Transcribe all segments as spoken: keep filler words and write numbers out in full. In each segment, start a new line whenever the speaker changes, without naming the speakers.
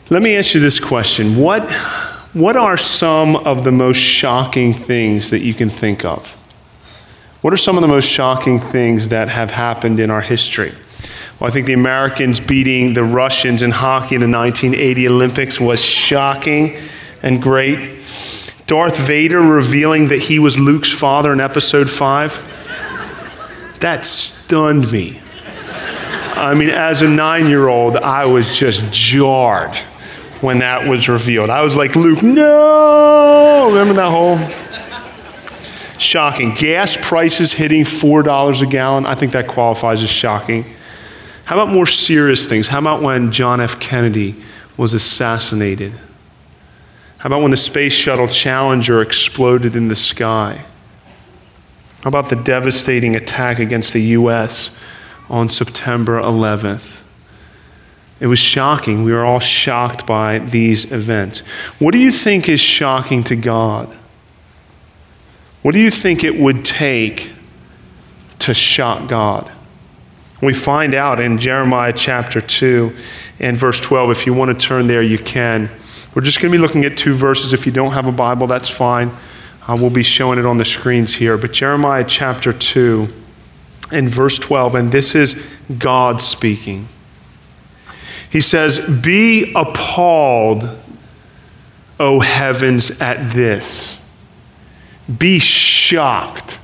Let me ask you this question. What, what are some of the most shocking things that you can think of? What are some of the most shocking things that have happened in our history? Well, I think the Americans beating the Russians in hockey in the nineteen eighty Olympics was shocking and great. Darth Vader revealing that he was Luke's father in episode five. That stunned me. I mean, as a nine-year-old, I was just jarred when that was revealed. I was like, Luke, no! Remember that whole? Shocking. Gas prices hitting four dollars a gallon. I think that qualifies as shocking. How about more serious things? How about when John F. Kennedy was assassinated? How about when the Space Shuttle Challenger exploded in the sky? How about the devastating attack against the U S on September eleventh? It was shocking. We were all shocked by these events. What do you think is shocking to God? What do you think it would take to shock God? We find out in Jeremiah chapter two and verse twelve. If you want to turn there, you can. We're just going to be looking at two verses. If you don't have a Bible, that's fine. Uh, we'll be showing it on the screens here. But Jeremiah chapter two and verse twelve, and this is God speaking. He says, "Be appalled, O heavens, at this. Be shocked.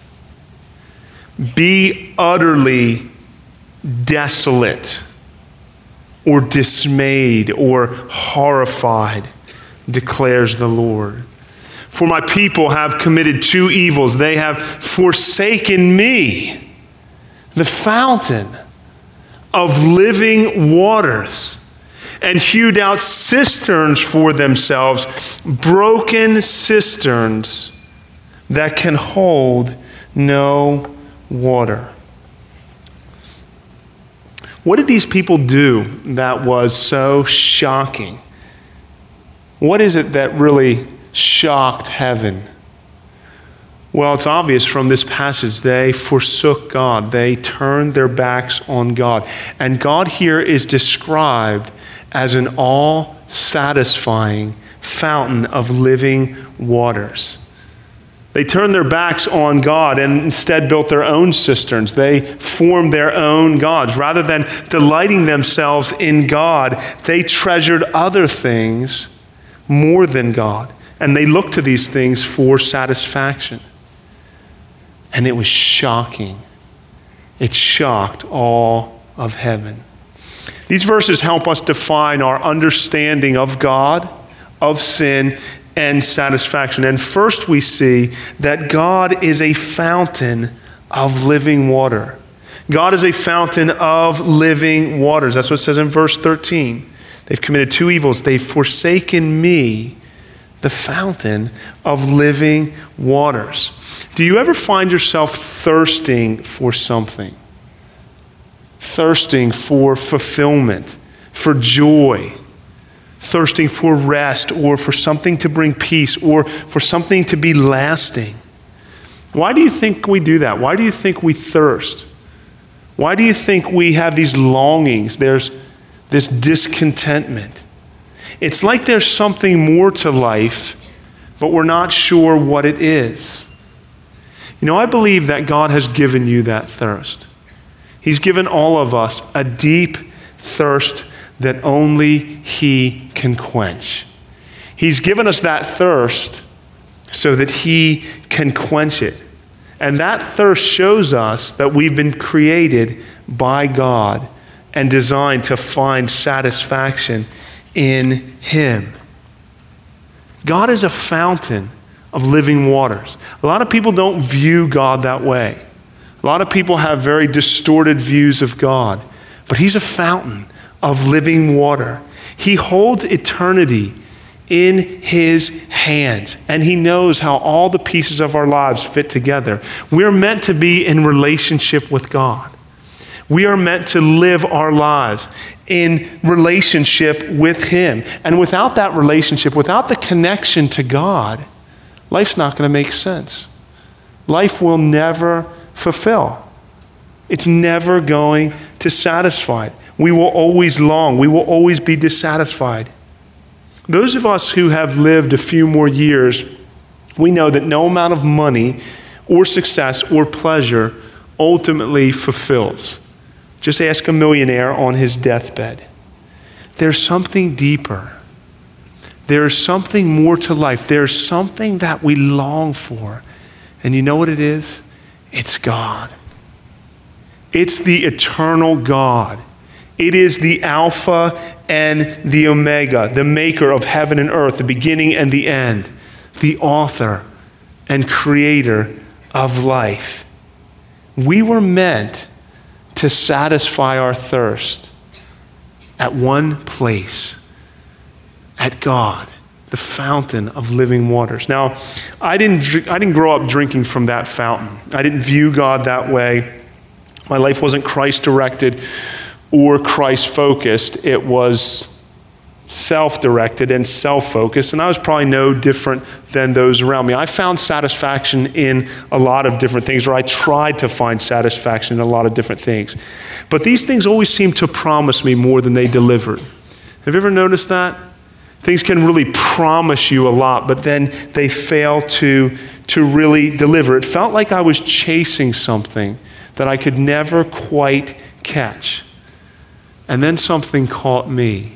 Be utterly desolate or dismayed or horrified, declares the Lord. For my people have committed two evils. They have forsaken me, the fountain of living waters, and hewed out cisterns for themselves, broken cisterns that can hold no water." What did these people do that was so shocking? What is it that really shocked heaven? Well, it's obvious from this passage. They forsook God. They turned their backs on God. And God here is described as an all-satisfying fountain of living waters. They turned their backs on God and instead built their own cisterns. They formed their own gods. Rather than delighting themselves in God, they treasured other things more than God. And they looked to these things for satisfaction. And it was shocking. It shocked all of heaven. These verses help us define our understanding of God, of sin, and satisfaction. And first we see that God is a fountain of living water. God is a fountain of living waters. That's what it says in verse thirteen. They've committed two evils. They've forsaken me, the fountain of living waters. Do you ever find yourself thirsting for something? Thirsting for fulfillment, for joy, thirsting for rest, or for something to bring peace, or for something to be lasting? Why do you think we do that? Why do you think we thirst? Why do you think we have these longings? There's this discontentment. It's like there's something more to life, but we're not sure what it is. You know, I believe that God has given you that thirst. He's given all of us a deep thirst that only He can quench. He's given us that thirst so that He can quench it. And that thirst shows us that we've been created by God and designed to find satisfaction in Him. God is a fountain of living waters. A lot of people don't view God that way. A lot of people have very distorted views of God, but He's a fountain of living water. He holds eternity in His hands, and He knows how all the pieces of our lives fit together. We're meant to be in relationship with God. We are meant to live our lives in relationship with Him. And without that relationship, without the connection to God, life's not going to make sense. Life will never fulfill. It's never going to satisfy. We will always long. We will always be dissatisfied. Those of us who have lived a few more years, we know that no amount of money or success or pleasure ultimately fulfills. Just ask a millionaire on his deathbed. There's something deeper. There's something more to life. There's something that we long for. And you know what it is? It's God. It's the eternal God. It is the Alpha and the Omega, the maker of heaven and earth, the beginning and the end, the author and creator of life. We were meant to satisfy our thirst at one place, at God, the fountain of living waters. Now, I didn't, dr- I didn't grow up drinking from that fountain. I didn't view God that way. My life wasn't Christ-directed or Christ-focused. It was self-directed and self-focused, and I was probably no different than those around me. I found satisfaction in a lot of different things, or I tried to find satisfaction in a lot of different things. But these things always seemed to promise me more than they delivered. Have you ever noticed that? Things can really promise you a lot, but then they fail to, to really deliver. It felt like I was chasing something that I could never quite catch. And then something caught me,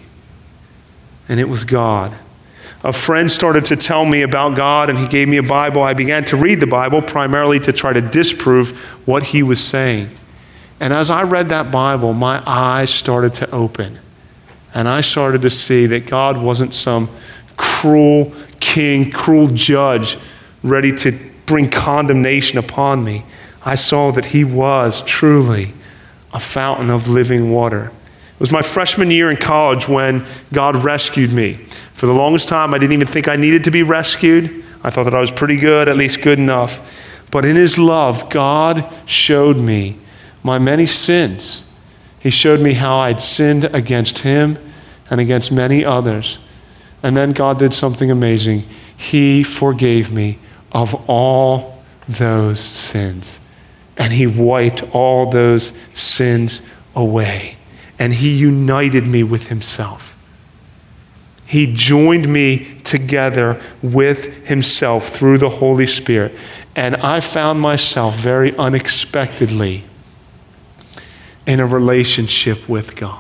and it was God. A friend started to tell me about God, and he gave me a Bible. I began to read the Bible primarily to try to disprove what he was saying. And as I read that Bible, my eyes started to open. And I started to see that God wasn't some cruel king, cruel judge ready to bring condemnation upon me. I saw that he was truly a fountain of living water. It was my freshman year in college when God rescued me. For the longest time, I didn't even think I needed to be rescued. I thought that I was pretty good, at least good enough. But in his love, God showed me my many sins. He showed me how I'd sinned against him and against many others. And then God did something amazing. He forgave me of all those sins. And he wiped all those sins away. And he united me with himself. He joined me together with himself through the Holy Spirit. And I found myself very unexpectedly in a relationship with God.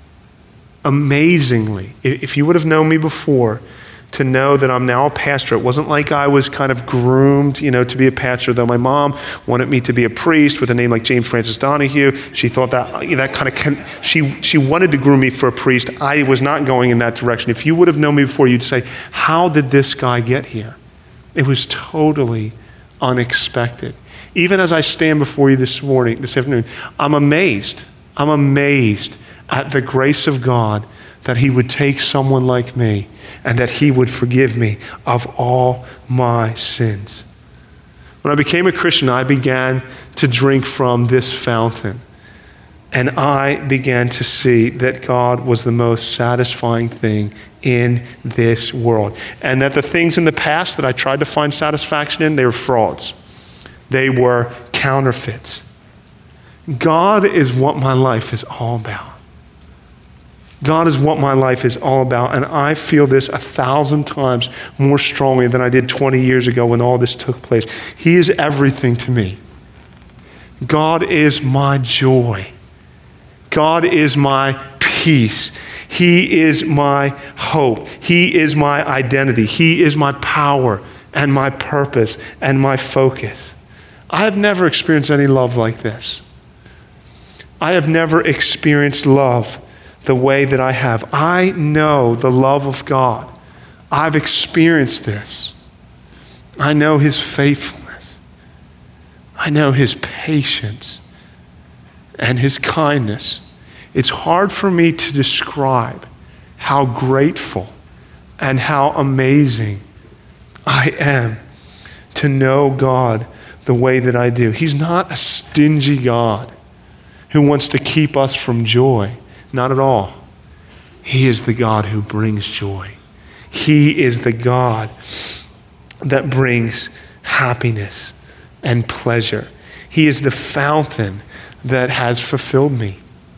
Amazingly, if you would have known me before, to know that I'm now a pastor. It wasn't like I was kind of groomed, you know, to be a pastor, though my mom wanted me to be a priest with a name like James Francis Donahue. She thought that that kind of, con- she, she wanted to groom me for a priest. I was not going in that direction. If you would have known me before, you'd say, how did this guy get here? It was totally unexpected. Even as I stand before you this morning, this afternoon, I'm amazed. I'm amazed at the grace of God that he would take someone like me and that he would forgive me of all my sins. When I became a Christian, I began to drink from this fountain. And I began to see that God was the most satisfying thing in this world. And that the things in the past that I tried to find satisfaction in, they were frauds. They were counterfeits. God is what my life is all about. God is what my life is all about, and I feel this a thousand times more strongly than I did twenty years ago when all this took place. He is everything to me. God is my joy. God is my peace. He is my hope. He is my identity. He is my power and my purpose and my focus. I have never experienced any love like this. I have never experienced love the way that I have. I know the love of God. I've experienced this. I know his faithfulness. I know his patience and his kindness. It's hard for me to describe how grateful and how amazing I am to know God the way that I do. He's not a stingy God who wants to keep us from joy. Not at all. He is the God who brings joy. He is the God that brings happiness and pleasure. He is the fountain that has fulfilled me.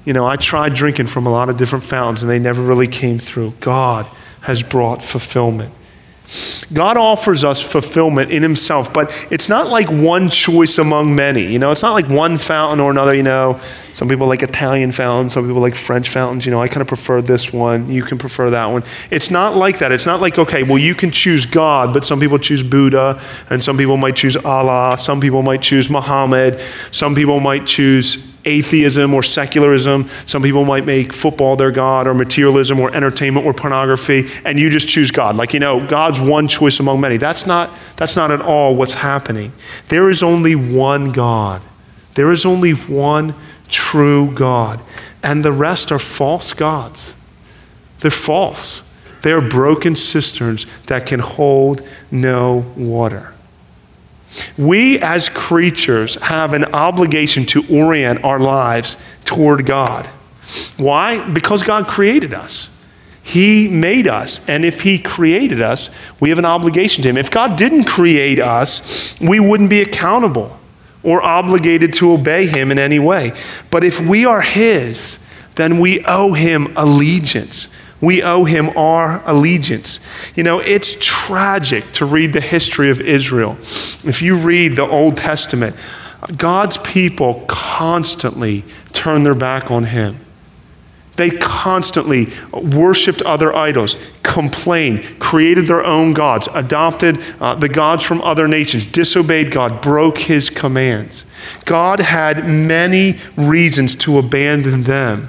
You know, I tried drinking from a lot of different fountains and they never really came through. God has brought fulfillment. God offers us fulfillment in himself, but it's not like one choice among many. You know, it's not like one fountain or another. You know, some people like Italian fountains, some people like French fountains. You know, I kind of prefer this one. You can prefer that one. It's not like that. It's not like, okay, well, you can choose God, but some people choose Buddha, and some people might choose Allah. Some people might choose Muhammad. Some people might choose atheism or secularism. Some people might make football their God, or materialism, or entertainment, or pornography, and you just choose God. Like, you know, God's one choice among many. That's not, that's not at all what's happening. There is only one God. There is only one true God, and the rest are false gods. They're false. They are broken cisterns that can hold no water. We as creatures have an obligation to orient our lives toward God. Why? Because God created us. He made us, and if he created us, we have an obligation to him. If God didn't create us, we wouldn't be accountable or obligated to obey him in any way. But if we are his, then we owe him allegiance. We owe him our allegiance. You know, it's tragic to read the history of Israel. If you read the Old Testament, God's people constantly turned their back on him. They constantly worshiped other idols, complained, created their own gods, adopted uh, the gods from other nations, disobeyed God, broke his commands. God had many reasons to abandon them,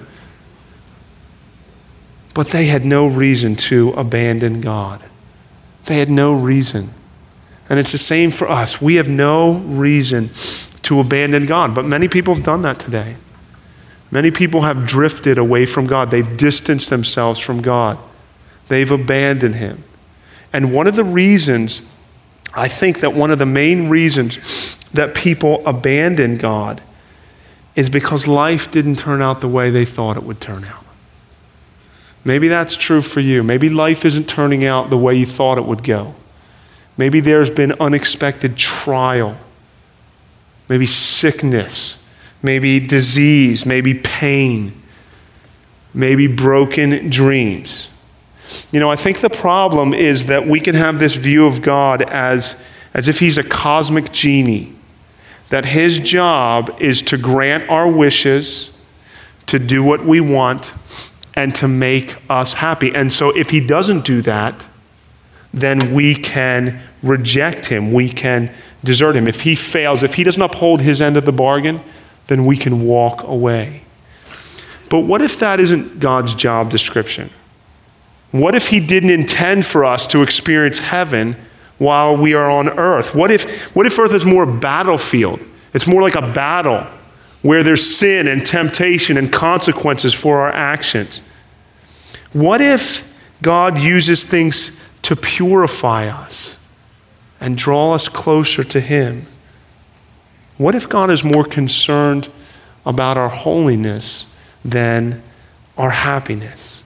but they had no reason to abandon God. They had no reason. And it's the same for us. We have no reason to abandon God, but many people have done that today. Many people have drifted away from God. They've distanced themselves from God. They've abandoned him. And one of the reasons, I think that one of the main reasons that people abandon God is because life didn't turn out the way they thought it would turn out. Maybe that's true for you. Maybe life isn't turning out the way you thought it would go. Maybe there's been unexpected trial, maybe sickness, maybe disease, maybe pain, maybe broken dreams. You know, I think the problem is that we can have this view of God as, as if he's a cosmic genie, that his job is to grant our wishes, to do what we want, and to make us happy. And so if he doesn't do that, then we can reject him. We can desert him. If he fails, if he doesn't uphold his end of the bargain, then we can walk away. But what if that isn't God's job description? What if he didn't intend for us to experience heaven while we are on earth? What if, what if earth is more a battlefield? It's more like a battle where there's sin and temptation and consequences for our actions. What if God uses things to purify us and draw us closer to him? What if God is more concerned about our holiness than our happiness?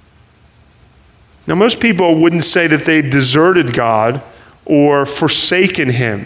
Now, most people wouldn't say that they deserted God or forsaken him,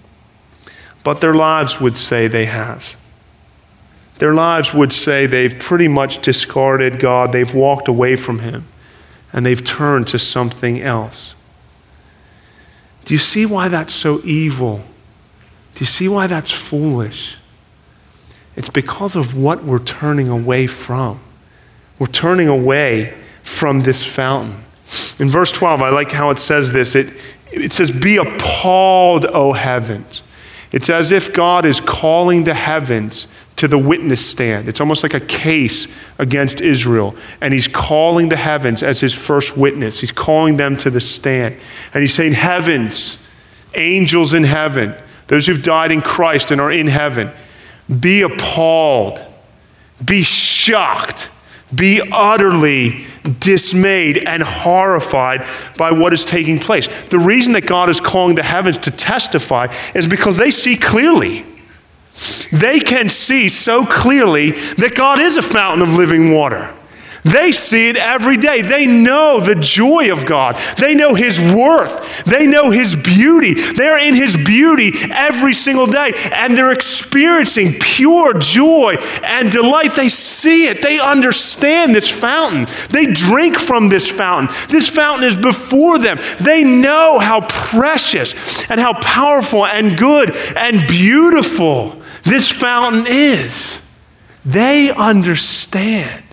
but their lives would say they have. Their lives would say they've pretty much discarded God, they've walked away from him, and they've turned to something else. Do you see why that's so evil? Do you see why that's foolish? It's because of what we're turning away from. We're turning away from this fountain. In verse twelve, I like how it says this. It, it says, "Be appalled, O heavens." It's as if God is calling the heavens to the witness stand. It's almost like a case against Israel. And he's calling the heavens as his first witness. He's calling them to the stand. And he's saying, heavens, angels in heaven, those who've died in Christ and are in heaven, be appalled, be shocked, be utterly dismayed and horrified by what is taking place. The reason that God is calling the heavens to testify is because they see clearly. They can see so clearly that God is a fountain of living water. They see it every day. They know the joy of God. They know his worth. They know his beauty. They're in his beauty every single day, and they're experiencing pure joy and delight. They see it. They understand this fountain. They drink from this fountain. This fountain is before them. They know how precious and how powerful and good and beautiful this fountain is. They understand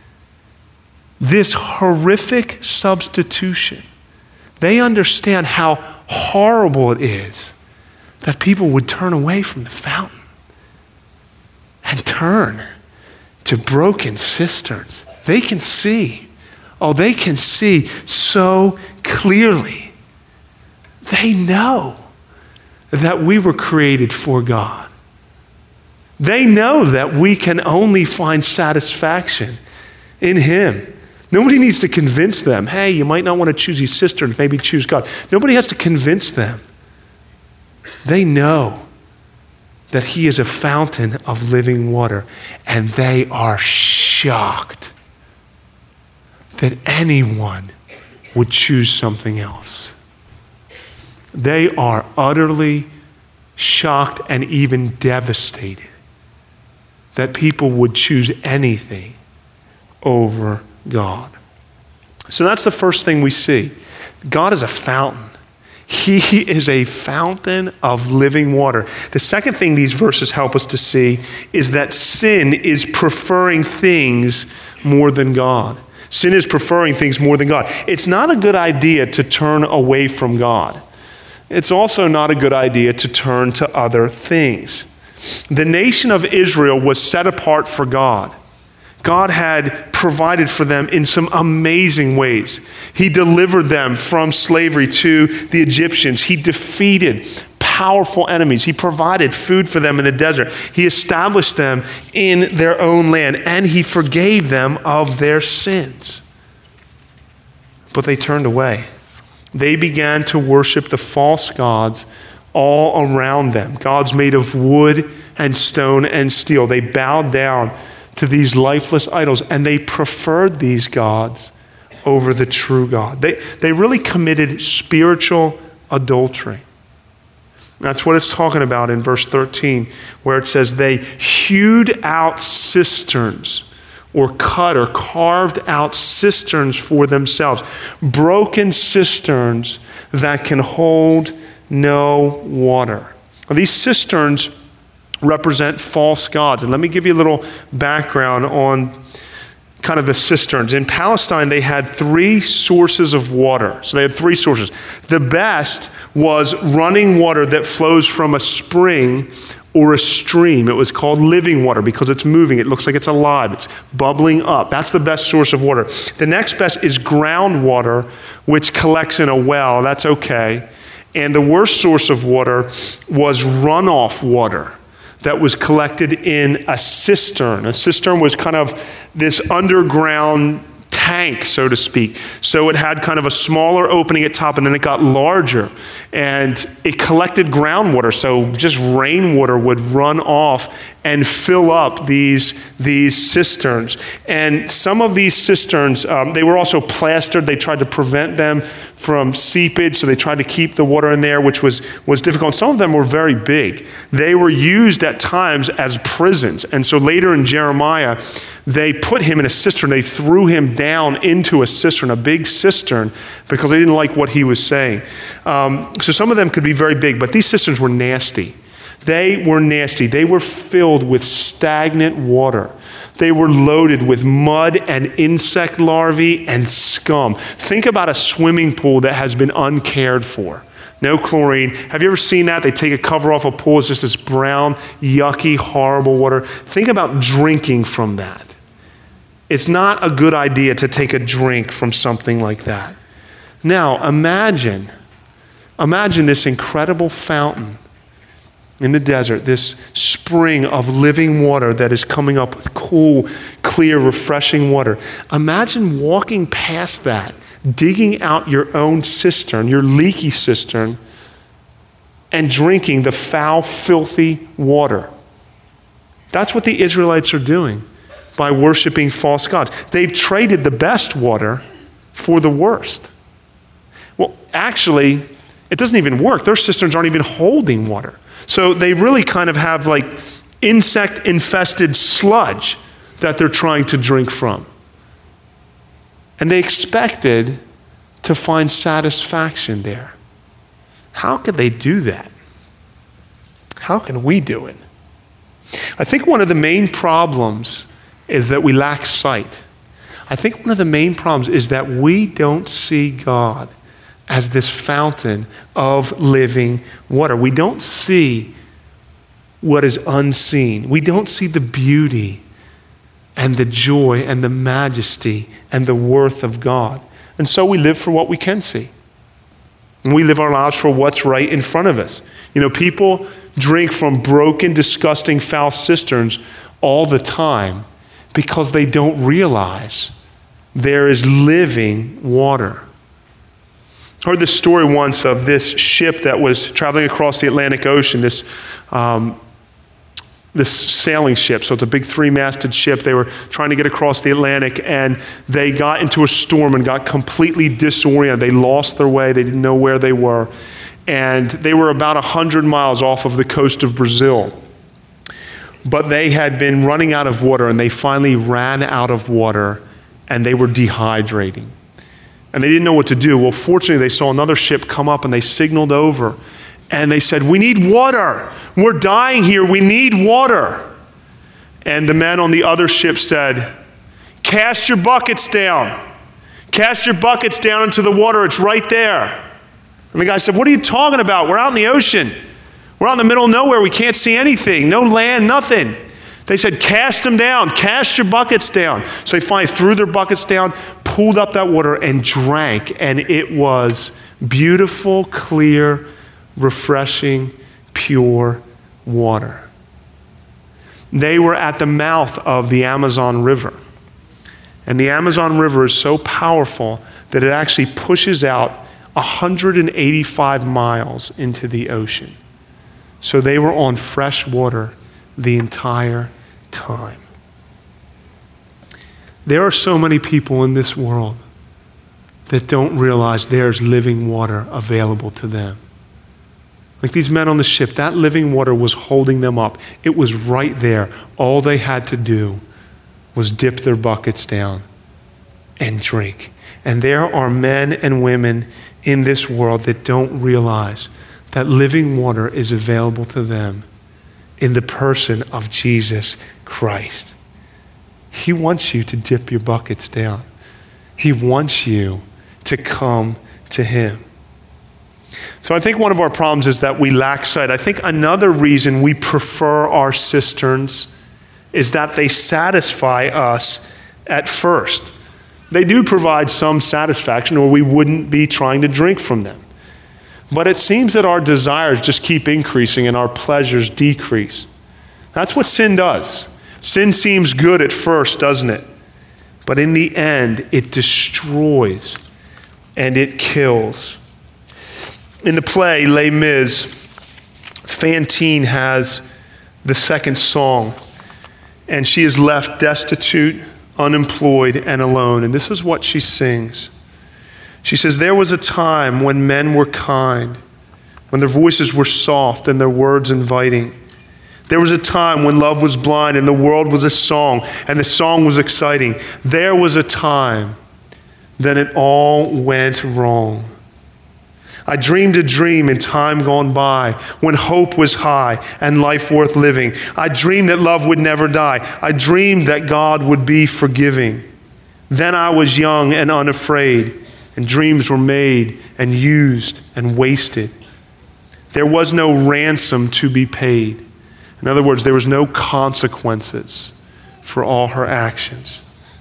this horrific substitution. They understand how horrible it is that people would turn away from the fountain and turn to broken cisterns. They can see, oh, they can see so clearly. They know that we were created for God. They know that we can only find satisfaction in him. Nobody needs to convince them, hey, you might not want to choose these cisterns, maybe choose God. Nobody has to convince them. They know that he is a fountain of living water, and they are shocked that anyone would choose something else. They are utterly shocked and even devastated that people would choose anything over God. So that's the first thing we see. God is a fountain. He is a fountain of living water. The second thing these verses help us to see is that sin is preferring things more than God. Sin is preferring things more than God. It's not a good idea to turn away from God. It's also not a good idea to turn to other things. The nation of Israel was set apart for God. God had provided for them in some amazing ways. He delivered them from slavery to the Egyptians. He defeated powerful enemies. He provided food for them in the desert. He established them in their own land, and he forgave them of their sins. But they turned away. They began to worship the false gods all around them. Gods made of wood and stone and steel. They bowed down to these lifeless idols, and they preferred these gods over the true God. They, they really committed spiritual adultery. That's what it's talking about in verse thirteen, where it says they hewed out cisterns, or cut or carved out cisterns for themselves, broken cisterns that can hold no water. Now, these cisterns represent false gods. And let me give you a little background on kind of the cisterns. In Palestine, they had three sources of water. So they had three sources. The best was running water that flows from a spring or a stream. It was called living water because it's moving. It looks like it's alive. It's bubbling up. That's the best source of water. The next best is groundwater, which collects in a well. That's okay. And the worst source of water was runoff water that was collected in a cistern. A cistern was kind of this underground tank, so to speak. So it had kind of a smaller opening at top, and then it got larger. And it collected groundwater, so just rainwater would run off and fill up these, these cisterns. And some of these cisterns, um, they were also plastered. They tried to prevent them from seepage, so they tried to keep the water in there, which was, was difficult. Some of them were very big. They were used at times as prisons. And so later in Jeremiah, they put him in a cistern. They threw him down into a cistern, a big cistern, because they didn't like what he was saying. Um, so some of them could be very big, but these cisterns were nasty. They were nasty. They were filled with stagnant water. They were loaded with mud and insect larvae and scum. Think about a swimming pool that has been uncared for. No chlorine. Have you ever seen that? They take a cover off a pool. It's just this brown, yucky, horrible water. Think about drinking from that. It's not a good idea to take a drink from something like that. Now, imagine, imagine this incredible fountain in the desert, this spring of living water that is coming up with cool, clear, refreshing water. Imagine walking past that, digging out your own cistern, your leaky cistern, and drinking the foul, filthy water. That's what the Israelites are doing. by worshiping false gods. They've traded the best water for the worst. Well, actually, it doesn't even work. Their cisterns aren't even holding water. So they really kind of have like insect-infested sludge that they're trying to drink from. And they expected to find satisfaction there. How could they do that? How can we do it? I think one of the main problems is that we lack sight. I think one of the main problems is that we don't see God as this fountain of living water. We don't see what is unseen. We don't see the beauty and the joy and the majesty and the worth of God. And so we live for what we can see. And we live our lives for what's right in front of us. You know, people drink from broken, disgusting, foul cisterns all the time because they don't realize there is living water. I heard this story once of this ship that was traveling across the Atlantic Ocean, this um, this sailing ship. So it's a big three-masted ship. They were trying to get across the Atlantic, and they got into a storm and got completely disoriented. They lost their way. They didn't know where they were. And they were about one hundred miles off of the coast of Brazil. But they had been running out of water, and they finally ran out of water, and they were dehydrating. And they didn't know what to do. Well, fortunately, they saw another ship come up, and they signaled over. And they said, "We need water. We're dying here. We need water." And the men on the other ship said, "Cast your buckets down. Cast your buckets down into the water. It's right there." And the guy said, "What are you talking about? We're out in the ocean. We're out in the middle of nowhere. We can't see anything. No land, nothing." They said, "Cast them down. Cast your buckets down." So they finally threw their buckets down, pulled up that water, and drank. And it was beautiful, clear, refreshing, pure water. They were at the mouth of the Amazon River. And the Amazon River is so powerful that it actually pushes out one hundred eighty-five miles into the ocean. So they were on fresh water the entire time. There are so many people in this world that don't realize there's living water available to them. Like these men on the ship, that living water was holding them up. It was right there. All they had to do was dip their buckets down and drink. And there are men and women in this world that don't realize that living water is available to them in the person of Jesus Christ. He wants you to dip your buckets down. He wants you to come to him. So I think one of our problems is that we lack sight. I think another reason we prefer our cisterns is that they satisfy us at first. They do provide some satisfaction, or we wouldn't be trying to drink from them. But it seems that our desires just keep increasing and our pleasures decrease. That's what sin does. Sin seems good at first, doesn't it? But in the end, it destroys and it kills. In the play, Les Mis, Fantine has the second song, and she is left destitute, unemployed, and alone. And this is what she sings. She says, "There was a time when men were kind, when their voices were soft and their words inviting. There was a time when love was blind and the world was a song, and the song was exciting. There was a time, then it all went wrong. I dreamed a dream in time gone by, when hope was high and life worth living. I dreamed that love would never die. I dreamed that God would be forgiving. Then I was young and unafraid, and dreams were made and used and wasted. There was no ransom to be paid." In other words, there was no consequences for all her actions.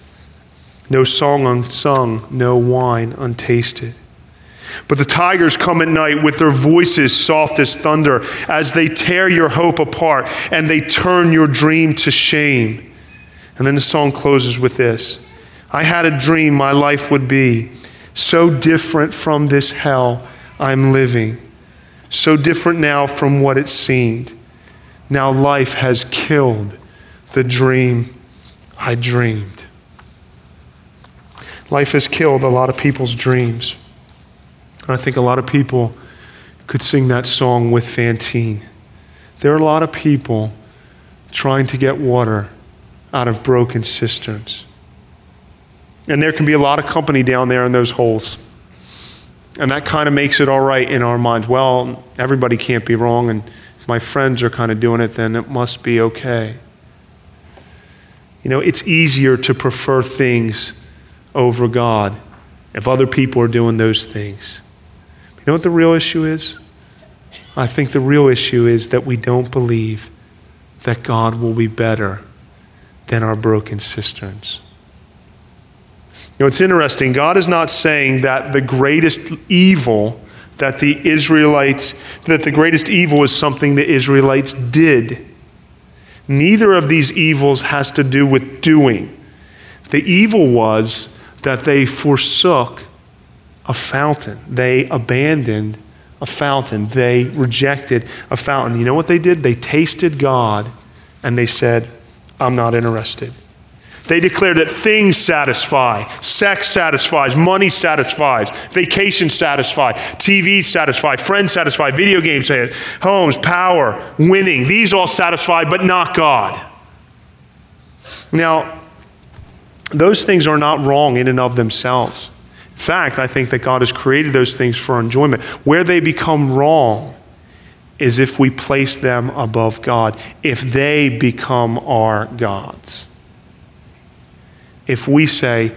No song unsung, no wine untasted. But the tigers come at night with their voices soft as thunder, as they tear your hope apart and they turn your dream to shame. And then the song closes with this: "I had a dream my life would be so different from this hell I'm living, so different now from what it seemed. Now life has killed the dream I dreamed. Life has killed a lot of people's dreams. And I think a lot of people could sing that song with Fantine. There are a lot of people trying to get water out of broken cisterns. And there can be a lot of company down there in those holes. And that kind of makes it all right in our minds. Well, everybody can't be wrong, and if my friends are kind of doing it, then it must be okay. You know, it's easier to prefer things over God if other people are doing those things. You know what the real issue is? I think the real issue is that we don't believe that God will be better than our broken cisterns. You know, it's interesting. God is not saying that the greatest evil that the Israelites, that the greatest evil is something the Israelites did. Neither of these evils has to do with doing. The evil was that they forsook a fountain. They abandoned a fountain. They rejected a fountain. You know what they did? They tasted God and they said, I'm not interested. They declared that things satisfy, sex satisfies, money satisfies, vacation satisfy, T V satisfy, friends satisfy, video games, homes, power, winning. These all satisfy, but not God. Now, those things are not wrong in and of themselves. In fact, I think that God has created those things for our enjoyment. Where they become wrong is if we place them above God, if they become our gods. If we say,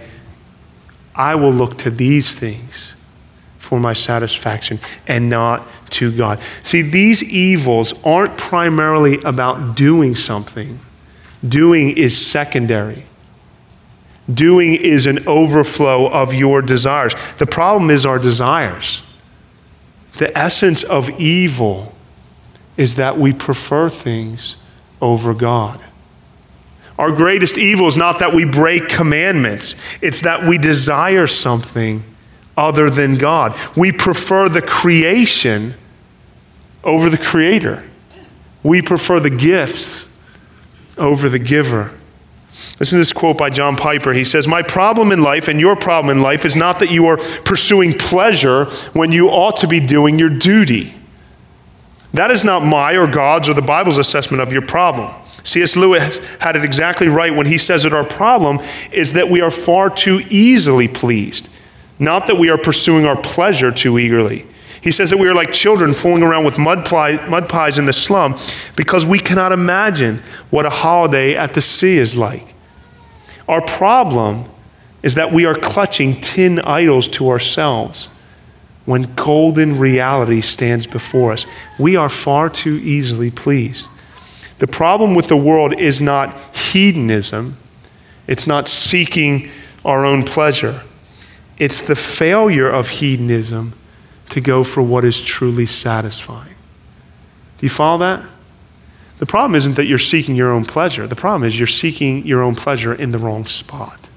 I will look to these things for my satisfaction and not to God. See, these evils aren't primarily about doing something. Doing is secondary. Doing is an overflow of your desires. The problem is our desires. The essence of evil is that we prefer things over God. Our greatest evil is not that we break commandments. It's that we desire something other than God. We prefer the creation over the Creator. We prefer the gifts over the giver. Listen to this quote by John Piper. He says, my problem in life and your problem in life is not that you are pursuing pleasure when you ought to be doing your duty. That is not my or God's or the Bible's assessment of your problem. C S Lewis had it exactly right when he says that our problem is that we are far too easily pleased, not that we are pursuing our pleasure too eagerly. He says that we are like children fooling around with mud, pie, mud pies in the slum because we cannot imagine what a holiday at the sea is like. Our problem is that we are clutching tin idols to ourselves when golden reality stands before us. We are far too easily pleased. The problem with the world is not hedonism. It's not seeking our own pleasure. It's the failure of hedonism to go for what is truly satisfying. Do you follow that? The problem isn't that you're seeking your own pleasure. The problem is you're seeking your own pleasure in the wrong spot.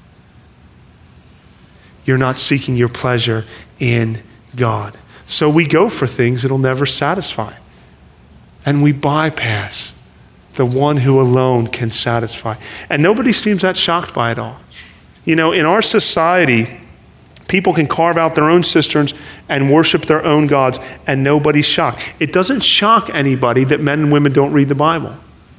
You're not seeking your pleasure in God. So we go for things that'll never satisfy. And we bypass the one who alone can satisfy. And nobody seems that shocked by it all. You know, in our society, people can carve out their own cisterns and worship their own gods, and nobody's shocked. It doesn't shock anybody that men and women don't read the Bible.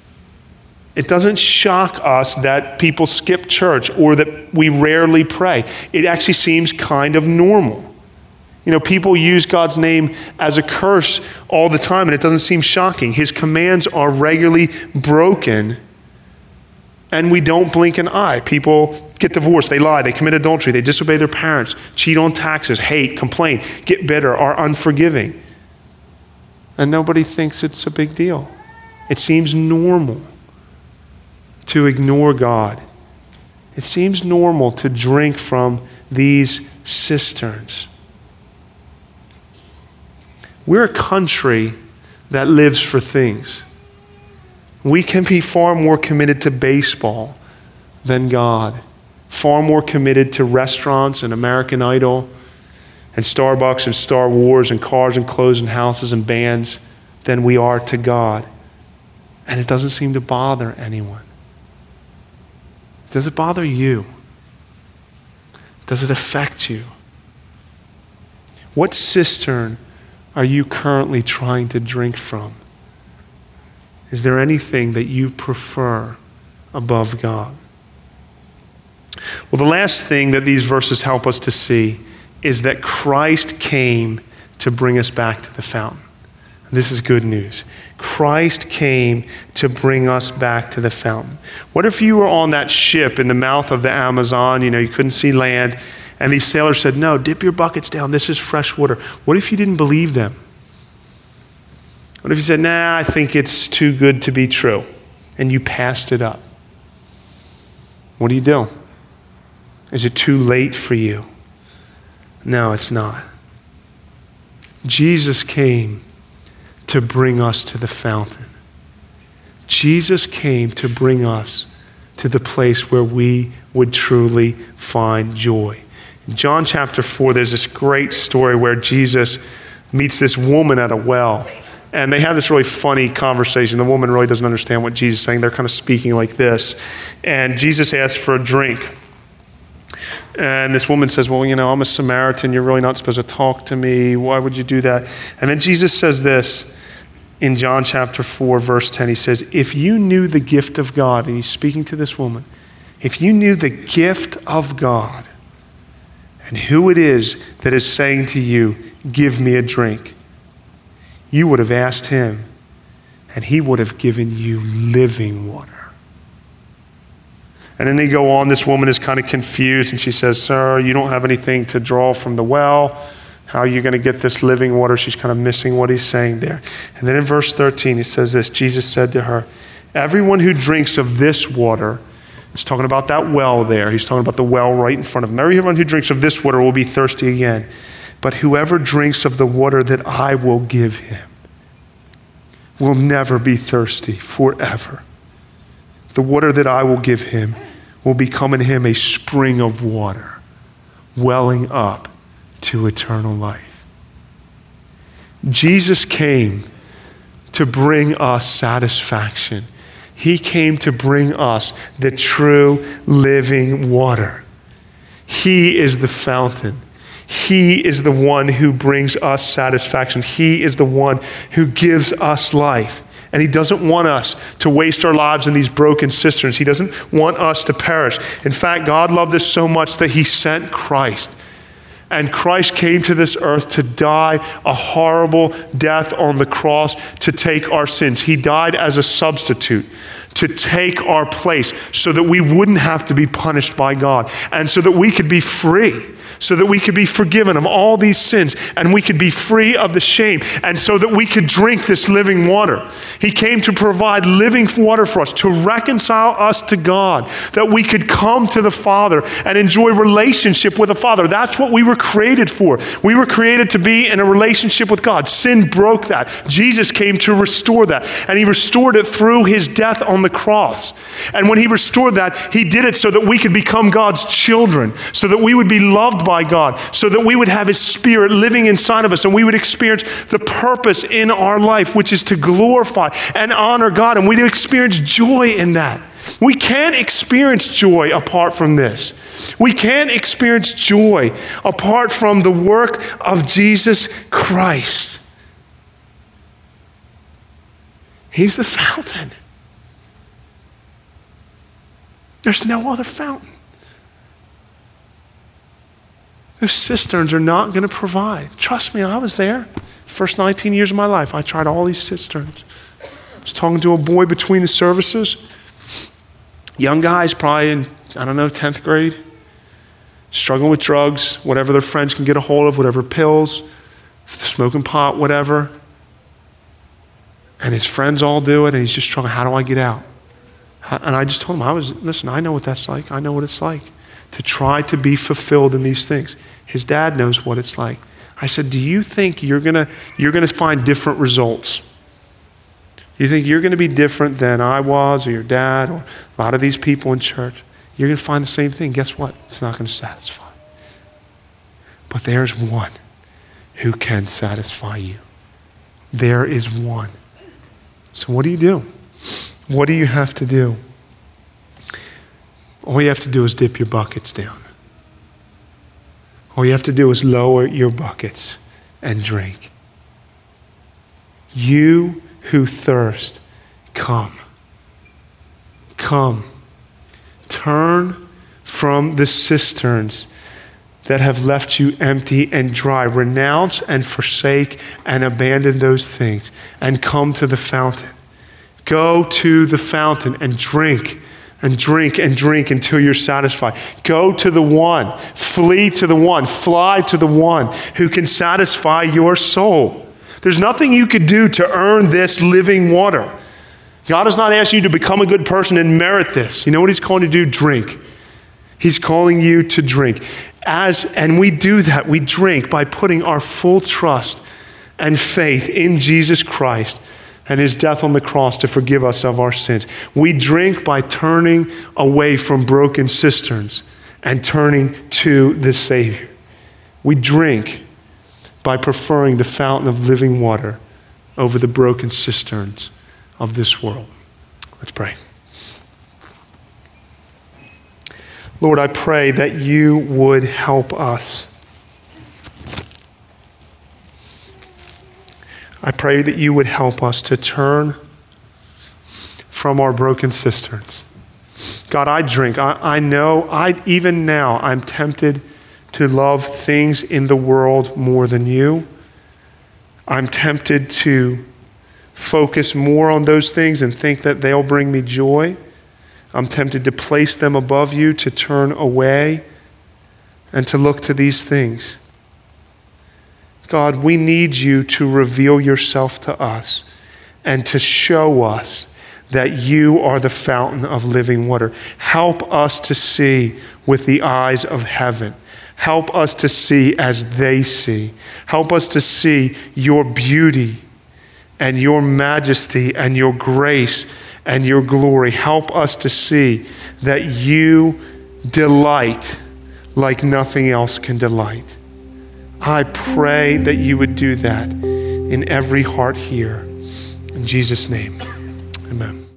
It doesn't shock us that people skip church or that we rarely pray. It actually seems kind of normal. You know, people use God's name as a curse all the time, and it doesn't seem shocking. His commands are regularly broken, and we don't blink an eye. People get divorced, they lie, they commit adultery, they disobey their parents, cheat on taxes, hate, complain, get bitter, are unforgiving. And nobody thinks it's a big deal. It seems normal to ignore God. It seems normal to drink from these cisterns. We're a country that lives for things. We can be far more committed to baseball than God, far more committed to restaurants and American Idol and Starbucks and Star Wars and cars and clothes and houses and bands than we are to God. And it doesn't seem to bother anyone. Does it bother you? Does it affect you? What cistern are you currently trying to drink from? Is there anything that you prefer above God? Well, the last thing that these verses help us to see is that Christ came to bring us back to the fountain. This is good news. Christ came to bring us back to the fountain. What if you were on that ship in the mouth of the Amazon, you know, you couldn't see land, and these sailors said, no, dip your buckets down, this is fresh water. What if you didn't believe them? What if you said, nah, I think it's too good to be true, and you passed it up? What do you do? Is it too late for you? No, it's not. Jesus came to bring us to the fountain. Jesus came to bring us to the place where we would truly find joy. In John chapter four, there's this great story where Jesus meets this woman at a well. And they have this really funny conversation. The woman really doesn't understand what Jesus is saying. They're kind of speaking like this. And Jesus asks for a drink. And this woman says, well, you know, I'm a Samaritan. You're really not supposed to talk to me. Why would you do that? And then Jesus says this in John chapter four, verse ten. He says, if you knew the gift of God, and he's speaking to this woman, if you knew the gift of God and who it is that is saying to you, give me a drink, you would have asked him, and he would have given you living water. And then they go on, this woman is kind of confused, and she says, sir, you don't have anything to draw from the well. How are you going to get this living water? She's kind of missing what he's saying there. And then in verse thirteen, he says this, Jesus said to her, everyone who drinks of this water, he's talking about that well there. He's talking about the well right in front of him. Everyone who drinks of this water will be thirsty again. But whoever drinks of the water that I will give him will never be thirsty forever. The water that I will give him will become in him a spring of water, welling up to eternal life. Jesus came to bring us satisfaction. He came to bring us the true living water. He is the fountain. He is the one who brings us satisfaction. He is the one who gives us life. And he doesn't want us to waste our lives in these broken cisterns. He doesn't want us to perish. In fact, God loved us so much that he sent Christ. And Christ came to this earth to die a horrible death on the cross to take our sins. He died as a substitute to take our place so that we wouldn't have to be punished by God and so that we could be free, so that we could be forgiven of all these sins and we could be free of the shame and so that we could drink this living water. He came to provide living water for us, to reconcile us to God, that we could come to the Father and enjoy relationship with the Father. That's what we were created for. We were created to be in a relationship with God. Sin broke that. Jesus came to restore that, and he restored it through his death on the cross. And when he restored that, he did it so that we could become God's children, so that we would be loved by God, so that we would have his Spirit living inside of us and we would experience the purpose in our life, which is to glorify and honor God, and we'd experience joy in that. We can't experience joy apart from this. We can't experience joy apart from the work of Jesus Christ. He's the fountain. There's no other fountain. Those cisterns are not going to provide. Trust me, I was there. First nineteen years of my life, I tried all these cisterns. I was talking to a boy between the services. Young guys, probably in, I don't know, tenth grade. Struggling with drugs, whatever their friends can get a hold of, whatever pills, smoking pot, whatever. And his friends all do it, and he's just struggling, how do I get out? And I just told him, I was, listen, I know what that's like. I know what it's like to try to be fulfilled in these things. His dad knows what it's like. I said, do you think you're gonna you're gonna find different results? You think you're gonna be different than I was or your dad or a lot of these people in church? You're gonna find the same thing. Guess what? It's not gonna satisfy. But there's one who can satisfy you. There is one. So what do you do? What do you have to do? all you have to do is dip your buckets down. All you have to do is lower your buckets and drink. You who thirst, come. Come. Turn from the cisterns that have left you empty and dry. Renounce and forsake and abandon those things and come to the fountain. Go to the fountain and drink and drink and drink until you're satisfied. Go to the one. Flee to the one. Fly to the one who can satisfy your soul. There's nothing you could do to earn this living water. God has not asked you to become a good person and merit this. You know what he's calling you to do? Drink. He's calling you to drink. As, and we do that, we drink by putting our full trust and faith in Jesus Christ and his death on the cross to forgive us of our sins. We drink by turning away from broken cisterns and turning to the Savior. We drink by preferring the fountain of living water over the broken cisterns of this world. Let's pray. Lord, I pray that you would help us. I pray that you would help us to turn from our broken cisterns. God, I drink. I, I know, I even now, I'm tempted to love things in the world more than you. I'm tempted to focus more on those things and think that they'll bring me joy. I'm tempted to place them above you, to turn away, and to look to these things. God, we need you to reveal yourself to us and to show us that you are the fountain of living water. Help us to see with the eyes of heaven. Help us to see as they see. Help us to see your beauty and your majesty and your grace and your glory. Help us to see that you delight like nothing else can delight. I pray that you would do that in every heart here. In Jesus' name, amen.